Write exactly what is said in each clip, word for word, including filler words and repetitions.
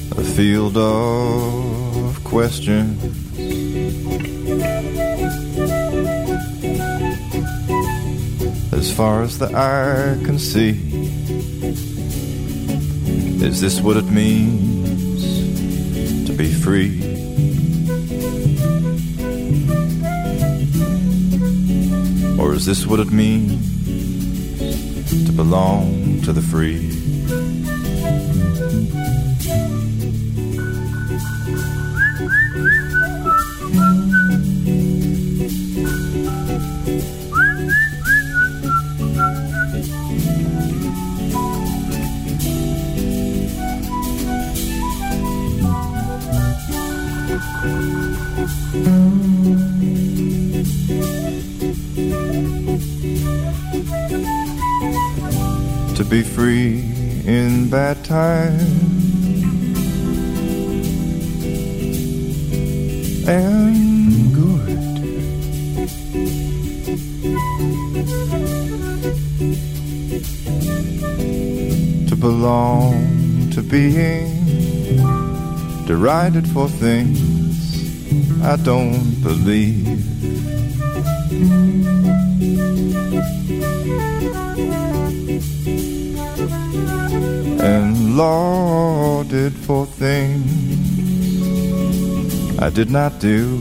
a field of questions. As far as the eye can see, is this what it means to be free? Or is this what it means to belong to the free? To be free in bad times and good, to belong to being derided for things I don't believe. And lauded for things I did not do.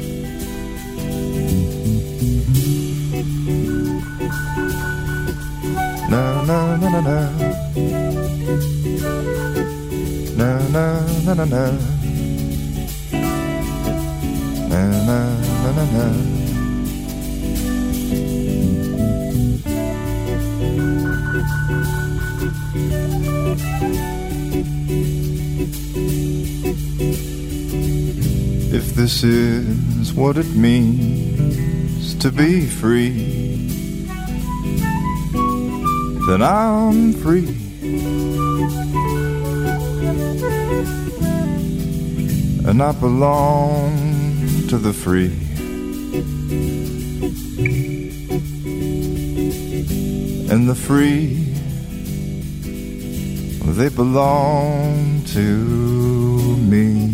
Na na na na na, na na na na na, na na na na na. If this is what it means to be free, then I'm free. And I belong to the free. And the free, they belong to me.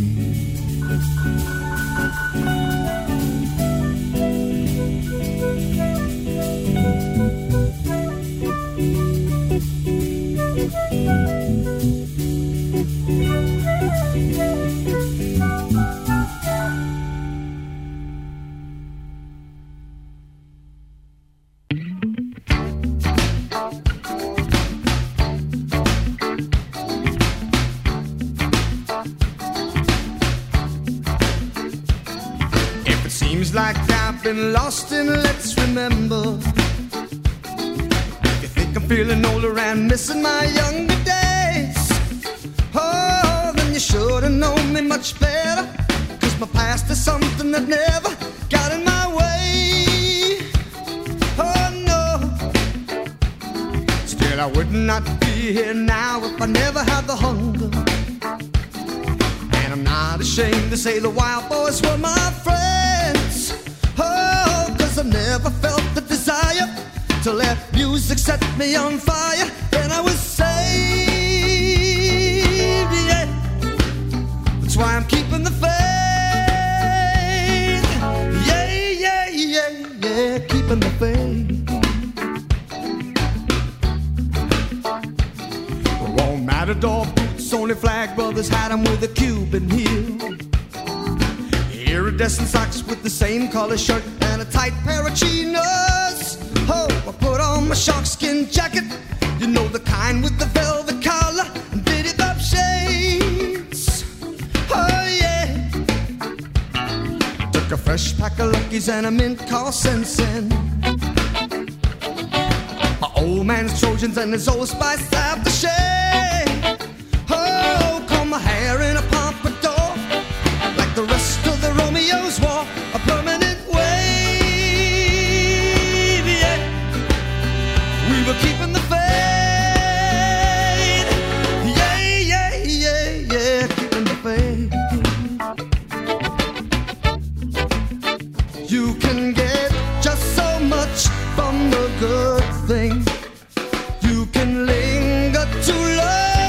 Lost in let's remember. You think I'm feeling older and missing my younger days? Oh, then you should have known me much better. Cause my past is something that never got in my way. Oh no. Still I would not be here now if I never had the hunger. And I'm not ashamed to say the wild boys were my friends. Oh, cause I never felt the desire to let music set me on fire. Then I was saved, yeah. That's why I'm keeping the faith. Yeah, yeah, yeah, yeah, keeping the faith. Won't matador boots, only flag brothers had them with a Cuban heel. Iridescent socks with the same color shirt and a tight pair of chinos. Oh, I put on my sharkskin jacket, you know the kind with the velvet collar and beaded up shades. Oh yeah. Took a fresh pack of Luckies and a mint called Sensen. My old man's Trojans and his old Spice aftershave. Oh, comb my hair in a pompadour like the rest of the Romeos wore a permanent wave, yeah. We were keeping the faith, yeah, yeah, yeah, yeah, keeping the faith. You can get just so much from the good thing. You can linger too long.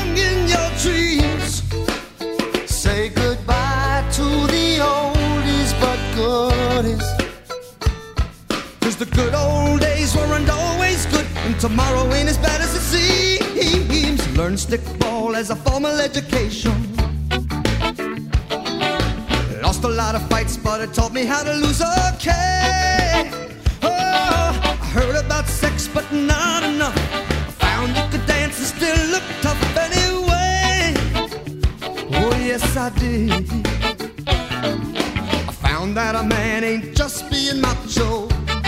tomorrow ain't as bad as it seems. Learn stickball as a formal education. Lost a lot of fights, but it taught me how to lose okay. Oh, I heard about sex, but not enough. I found you could dance and still look tough anyway. Oh, yes, I did. I found that a man ain't just being macho.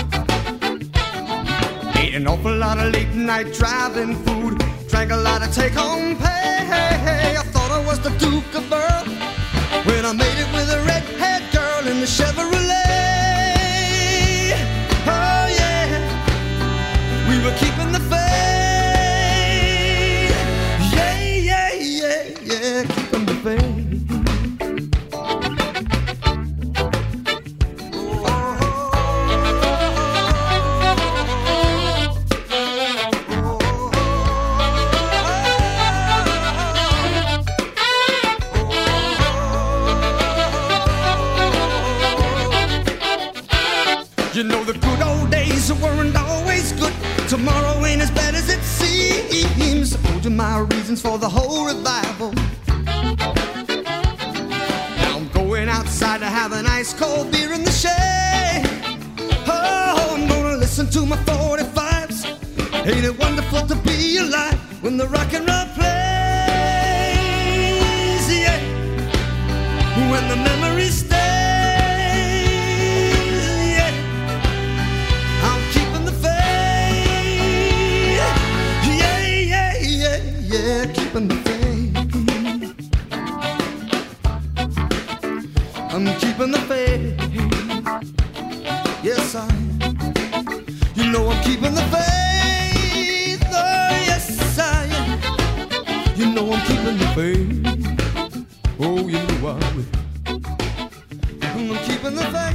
Ate an awful lot of late night driving food. Drank a lot of take-home pay. I thought I was the Duke of Earl when I made it with a red-haired girl in the Chevrolet. Oh yeah, we were keeping the faith. Yeah, yeah, yeah, yeah, keeping the faith. You know the good old days weren't always good. Tomorrow ain't as bad as it seems. I told you my reasons for the whole revival. Now I'm going outside to have an ice cold beer in the shade. Oh, I'm gonna listen to my forty-fives. Ain't it wonderful to be alive when the rock and roll plays? Yeah, when the memories stay. Yeah, keeping the faith. I'm keeping the faith. Yes, I am. You know I'm keeping the faith. Oh, yes, I am. You know I'm keeping the faith. Oh, you know I will. I'm keeping the faith.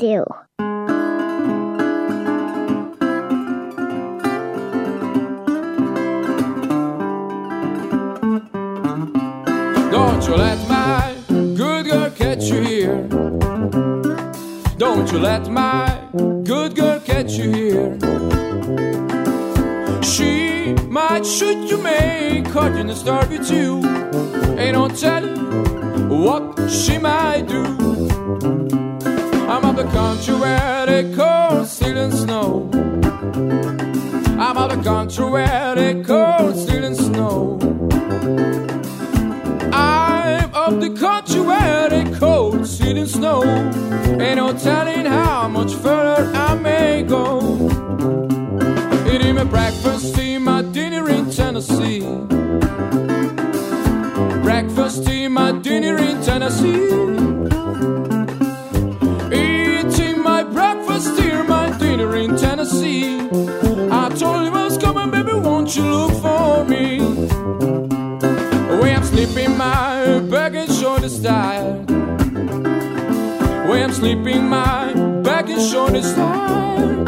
do. Don't you let my good girl catch you here. Don't you let my good girl catch you here. She might shoot you, make hard and start with you. Ain't no telling what she might do. I'm of the country where they cold, steel and snow. I'm of the country where they cold, steel and snow. I'm of the country where they cold, steel and snow. Ain't no telling how much further I may go. Eating my breakfast, tea, my dinner in Tennessee. Breakfast, tea, my dinner in Tennessee. Eating my breakfast, tea, my dinner in Tennessee. I told you I was coming, baby, won't you look for me? Way I'm sleeping, my back and shoulders tired. Way I'm sleeping, my back and shoulders tired.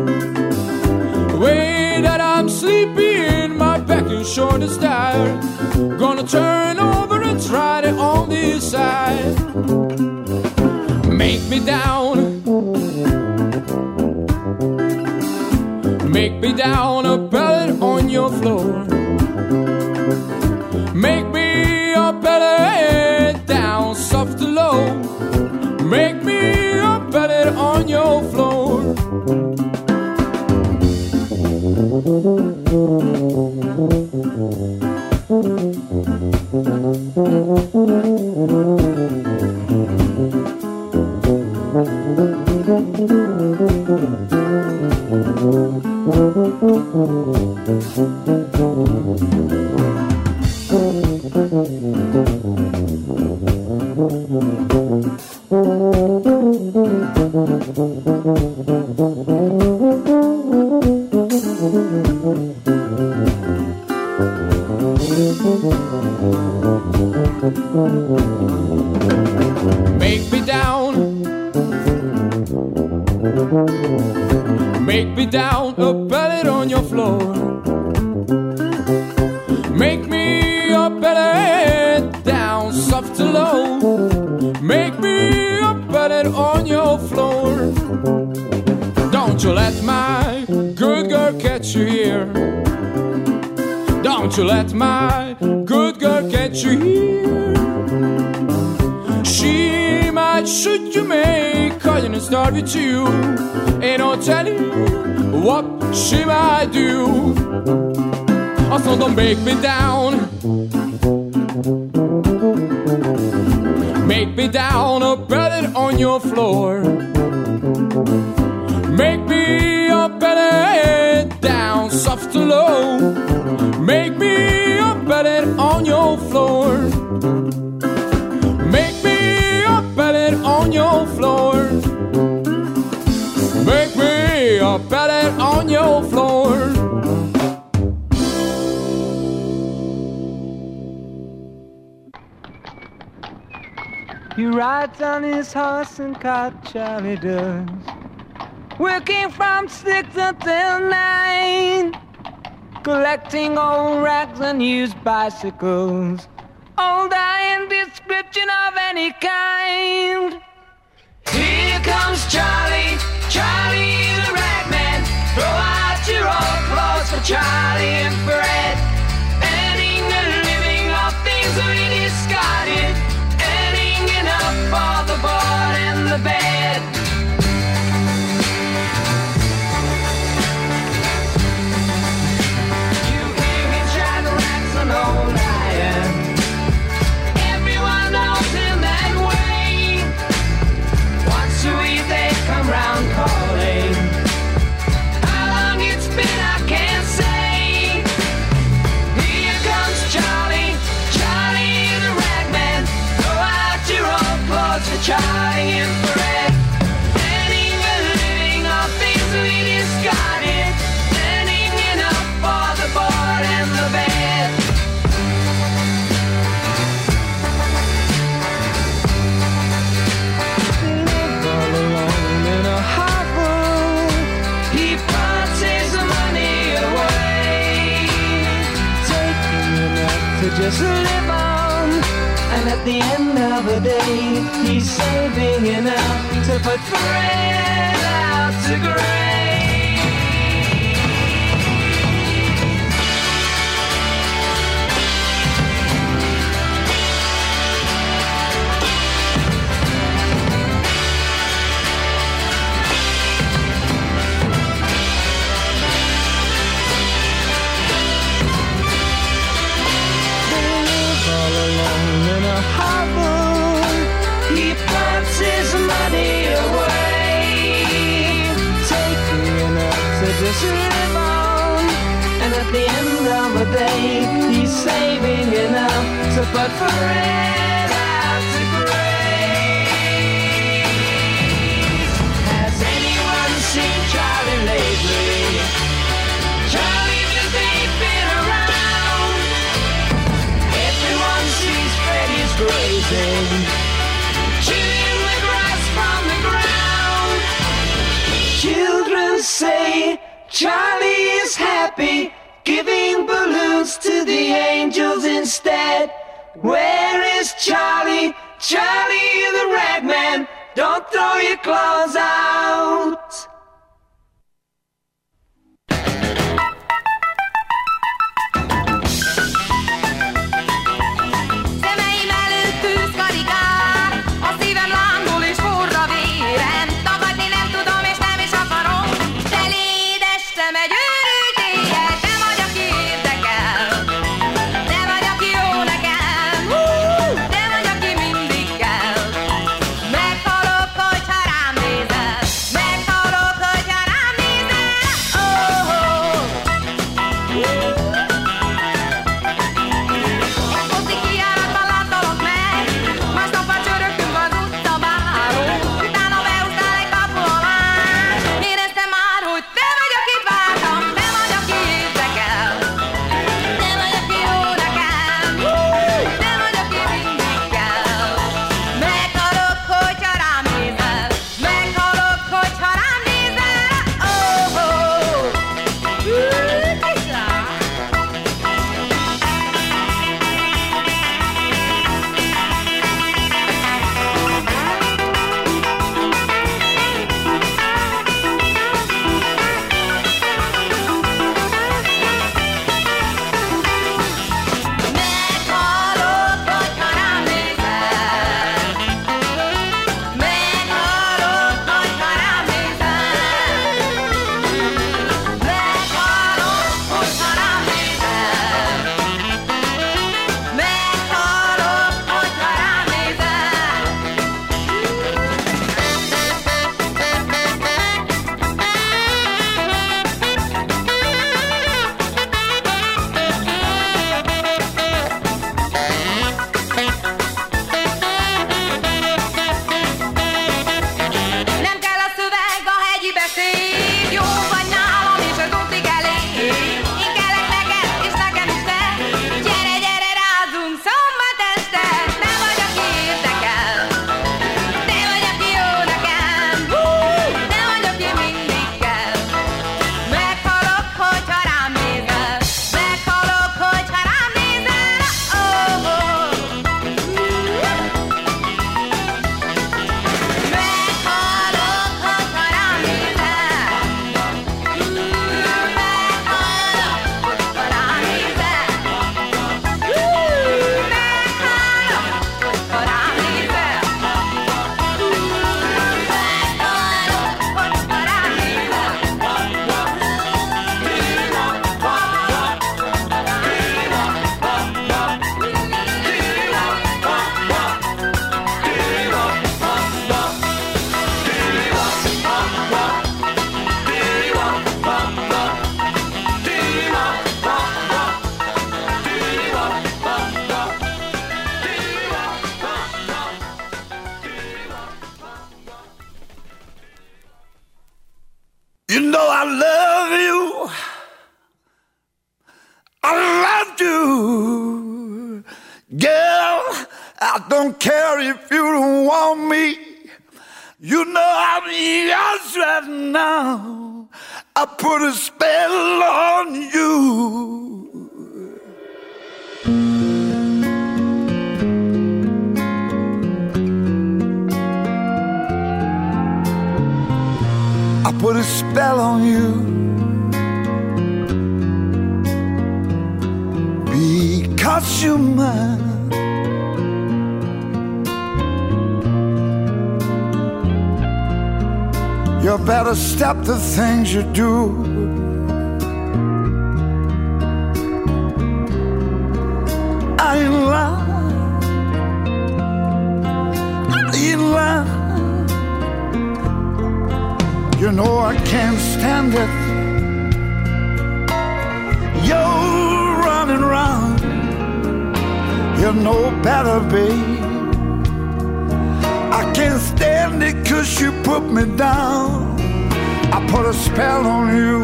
Way that I'm sleeping, my back and shoulders tired. Gonna turn over and try it on this side. Make me down, make me down a pellet on your floor. Make me a pellet down soft to low. Make me a pellet on your floor. Make me down, make me down a pellet on your floor. Make me a pellet down soft to low. Make me a pellet on your floor. Don't you let my good girl catch you here. Don't you let my good girl catch you here. She might shoot you, make call and start with you. Ain't no telling what she might do. Also don't make me down, make me down a pellet on your floor. Make me a pellet down soft to low. Make me a pellet on your floor. Make me a pellet on your floor. Make me a pellet on your floor. He rides on his horse and cart, Charlie does, working from six until nine, collecting old rags and used bicycles, old iron description of any kind. Here comes Charlie, Charlie the ragman. Throw out your old clothes for Charlie and Fred. Earning a living off things we discarded, earning enough for the board and the bed. You hear him try to wax an old iron. Everyone knows him that way. Once a week they come round calling. How long it's been I can't say. just live on. And at the end of the day, he's saving enough to put Fred out to grave. He puts his money away, taking enough to just live on. And at the end of the day, he's saving enough to put Fred out to grave. Has anyone seen Charlie lately? Charlie just ain't been around. Everyone sees Freddy's grazing, chewing the grass from the ground. Children say Charlie is happy, giving balloons to the angels instead. Where is Charlie? Charlie the ragman, don't throw your claws out. You know I love you. I love you. Girl, I don't care if you don't want me. You know I'm yours right now. I put a spell on you. put a spell on you because you're mine. You better stop the things you do. I ain't lying, I ain't lying. You know I can't stand it. You're running around. You know better, babe. I can't stand it 'cause you put me down. I put a spell on you.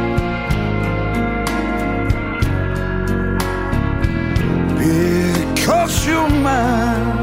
Because you're mine.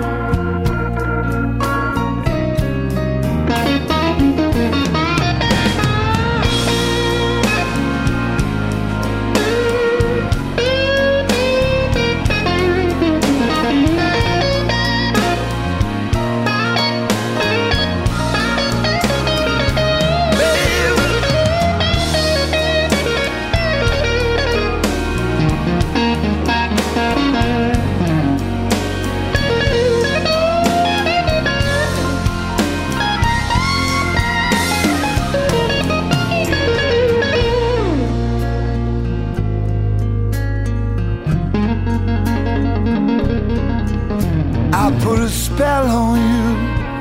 I put a spell on you.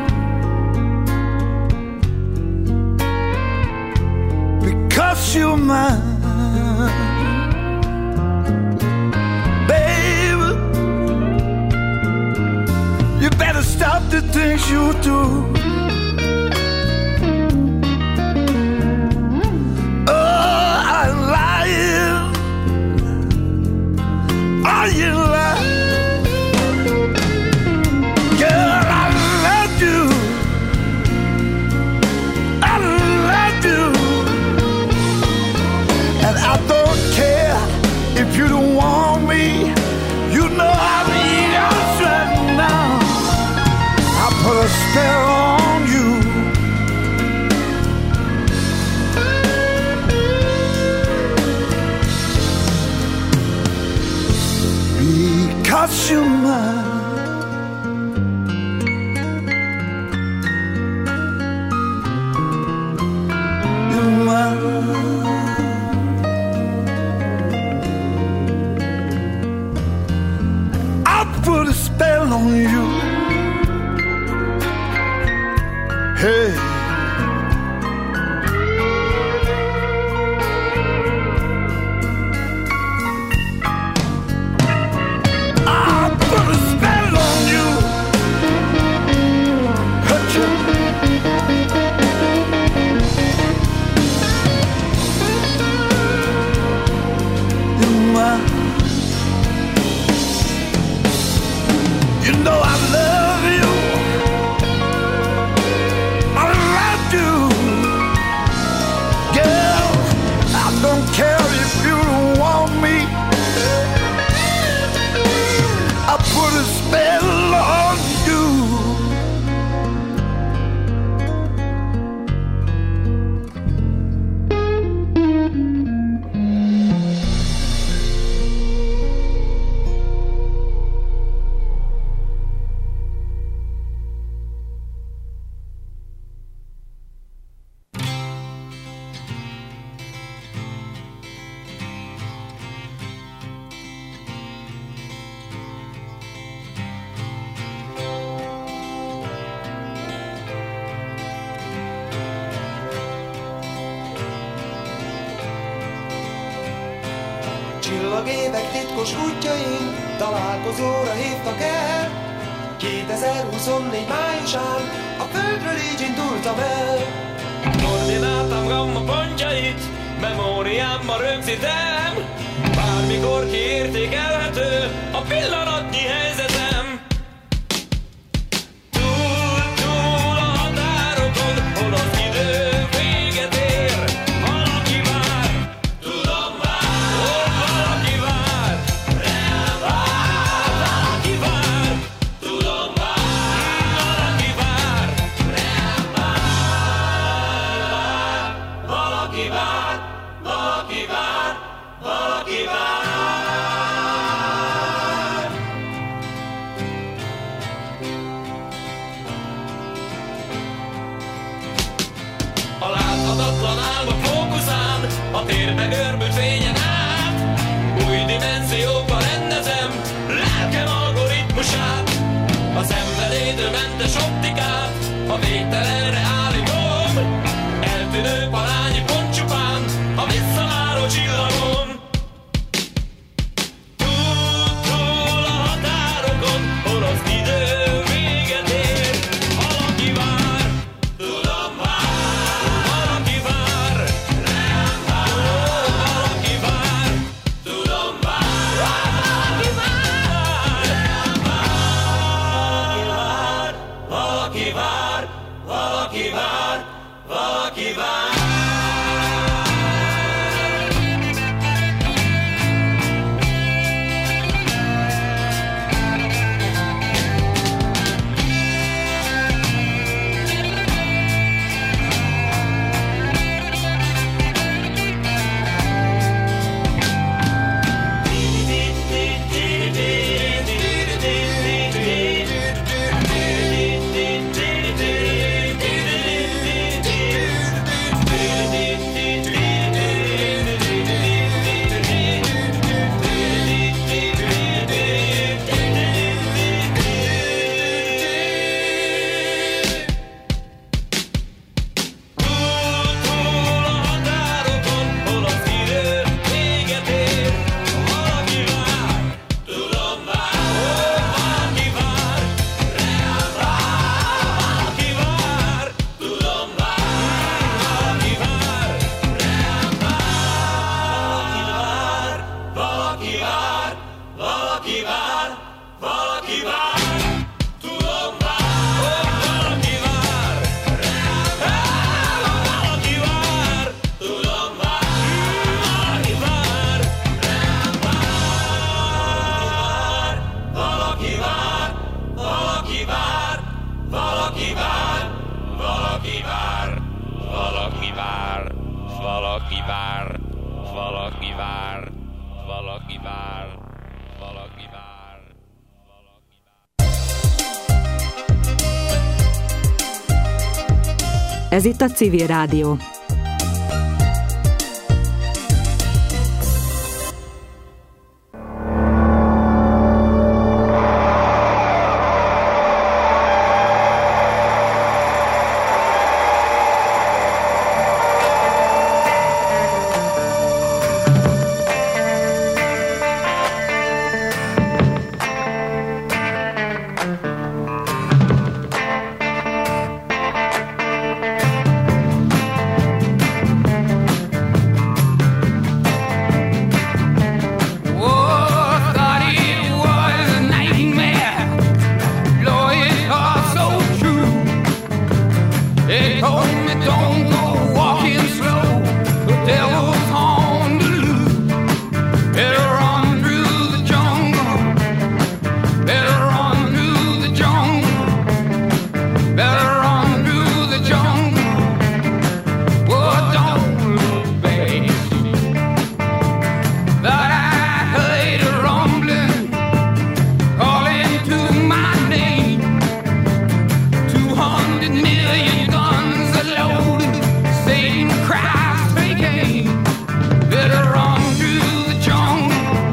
Because you're mine. Baby, you better stop the things you do. Oh, I'm lying. Are you lying? If you don't want me, you know I'll be yours right now. I put a spell on you. Because you're mine. You're mine. Put a spell on you. Hey, I put a spell on you. Hurt you. You're mine. You know I love you. I love you. Girl, I don't care if you don't want me. I put a spell on you. Csillagévek titkos útjain találkozóra hívtak el. kétezer-huszonnégy májusán a földről így indultam el. Koordináltam gamma pontjait, memóriámba rögzítem. Bármikor kiértékelhető a pillanatnyi helyzetem. Túl, túl a határokon, hol az idő véget ér. Valaki vár, tudom vár, hol valaki vár. Rám vár, valaki vár, tudom vár. Valaki vár, rám vár. valaki vár. A láthatatlan álmok fókuszán, a térbe görbült fényen át, új dimenziókba rendezem lelkem algoritmusát. A szenvedélytől mentes optikát, a végtelenre állítom, eltűnő parányi pont csupán a visszaváró csillagom. Túl a határokon, hol az idő véget ér, valaki vár, tudom vár, valaki vár, rám vár, valaki vár, tudom vár, valaki vár, rám vár, valaki vár, valaki vár, valaki vár. Ez itt a Civil Rádió. Million